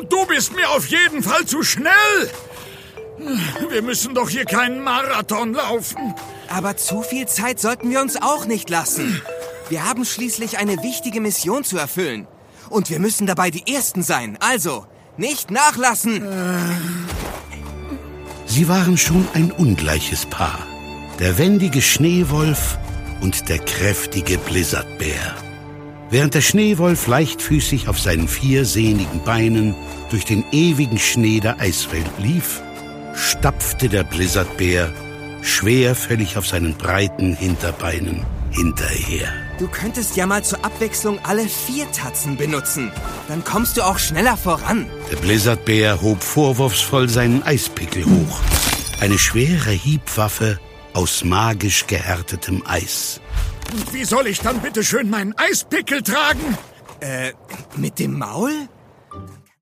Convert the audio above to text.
Und du bist mir auf jeden Fall zu schnell. Wir müssen doch hier keinen Marathon laufen. Aber zu viel Zeit sollten wir uns auch nicht lassen. Wir haben schließlich eine wichtige Mission zu erfüllen. Und wir müssen dabei die Ersten sein. Also, nicht nachlassen. Sie waren schon ein ungleiches Paar. Der wendige Schneewolf und der kräftige Blizzardbär. Während der Schneewolf leichtfüßig auf seinen 4 sehnigen Beinen durch den ewigen Schnee der Eiswelt lief, stapfte der Blizzardbär schwerfällig auf seinen breiten Hinterbeinen hinterher. Du könntest ja mal zur Abwechslung alle 4 Tatzen benutzen. Dann kommst du auch schneller voran. Der Blizzardbär hob vorwurfsvoll seinen Eispickel hoch. Eine schwere Hiebwaffe aus magisch gehärtetem Eis. Und wie soll ich dann bitte schön meinen Eispickel tragen? Mit dem Maul?